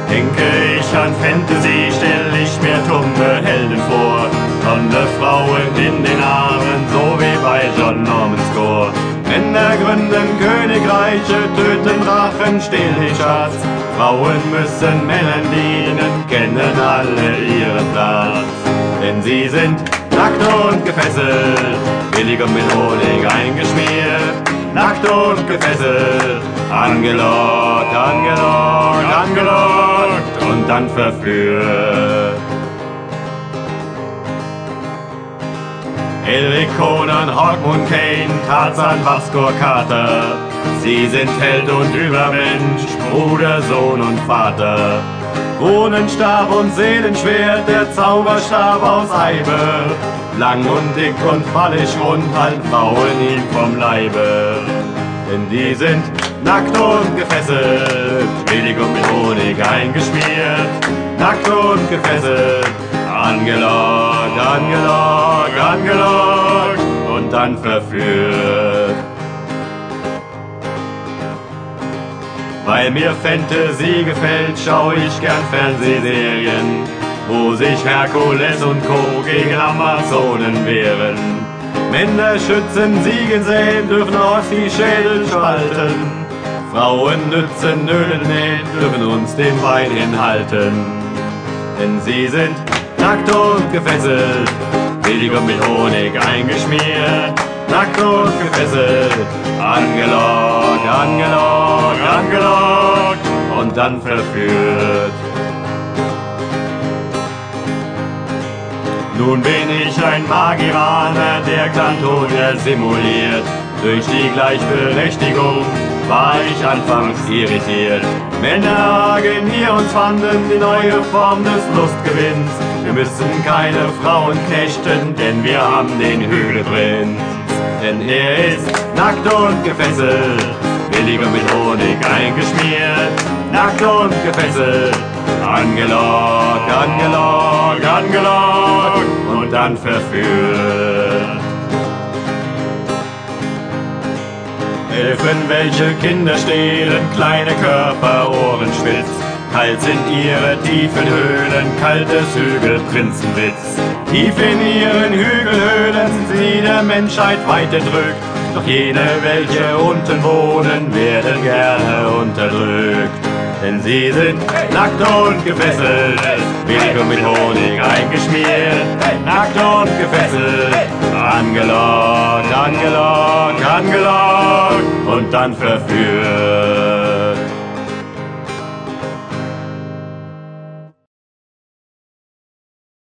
Denke ich an Fantasy, stell ich mir dumme Helden vor. Blonde Frauen in den Armen, so wie bei John Norman Score. Männer gründen Königreiche, töten Drachen, stehlen den Schatz. Frauen müssen Männern dienen, kennen alle ihren Platz. Denn sie sind nackt und gefesselt, billig und mit Honig eingeschmiert. Nackt und gefesselt, angelockt, angelockt, angelockt und dann verführt. Eric Conan, Hawkmoon Kane, Tarzan, Vasco, Carter. Sie sind Held und Übermensch, Bruder, Sohn und Vater. Kronenstab und Seelenschwert, der Zauberstab aus Eibe. Lang und dick und fallig rund, halten Frauen ihm vom Leibe. Denn die sind nackt und gefesselt, billig und mit Honig eingeschmiert. Nackt und gefesselt, angelockt, angelockt, angelockt und dann verführt. Weil mir Fantasy gefällt, schau ich gern Fernsehserien, wo sich Herkules und Co. gegen Amazonen wehren. Männer schützen, Siegen säen, dürfen aus die Schädel spalten. Frauen nützen, Ölen nähen, dürfen uns den Wein hinhalten. Denn sie sind nackt und gefesselt, billig und mit Honig eingeschmiert. Nackt und gefesselt, angelockt, angelockt, angelockt und dann verführt. Nun bin ich ein Magiraner, der Klantonia simuliert. Durch die Gleichberechtigung war ich anfangs irritiert. Männer hier uns fanden die neue Form des Lustgewinns. Wir müssen keine Frauen knechten, denn wir haben den Hügelprinz. Denn er ist nackt und gefesselt, billig und mit Honig eingeschmiert. Nackt und gefesselt, angelockt, angelockt, angelockt und dann verführt. Elfen, welche Kinder stehlen, kleine Körper, Ohren spitz. Kalt sind ihre tiefen Höhlen, kaltes Hügelprinzenwitz. Tief in ihren Hügelhöhlen sind sie der Menschheit weit entrückt. Doch jene, welche unten wohnen, werden gerne unterdrückt. Denn sie sind nackt und gefesselt, billig und mit Honig eingeschmiert. Nackt und gefesselt, angelockt, angelockt, angelockt und dann verführt.